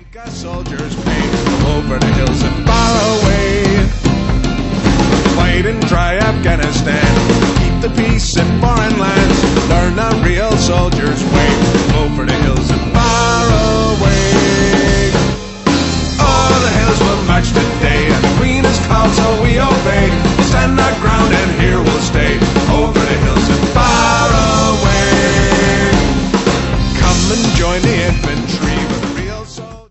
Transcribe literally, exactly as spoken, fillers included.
Make our soldiers pay over the hills and far away. Fight and try Afghanistan, keep the peace in foreign lands. Learn a real soldier's way over the hills and far away.